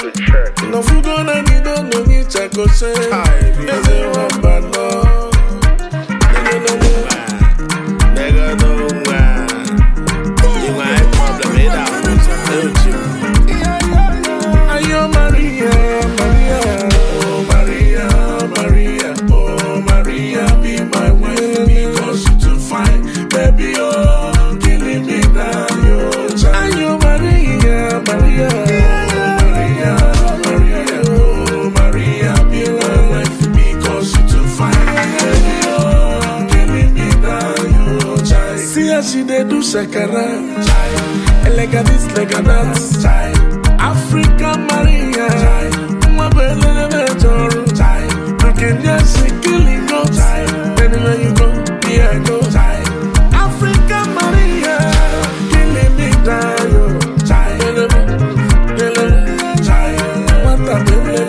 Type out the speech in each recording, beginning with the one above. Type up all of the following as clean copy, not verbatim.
to church. No fugo na ni don't know me chako say. Eze wamba no. Nigga no man. You my problem is that don't you? Ayo Maria, Maria, oh Maria, Maria, oh Maria, be my wife because you too fine, baby. Oh, killing me down your child. Ayo Maria, Maria, Maria, Maria, oh Maria, be my wife because you too fine, baby. Oh, killing me down your child. See how she dey do shakara, like this, like that. Africa Maria, my belly major. Looking just killing go. Anywhere you go, here I go. Africa Maria, killing me down. What a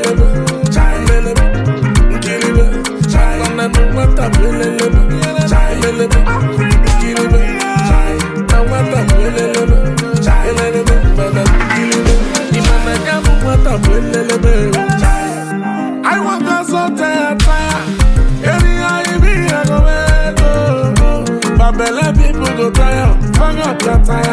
I want to so tired. Anyhow you be, I go. But belly people go tired. Fuck up that time.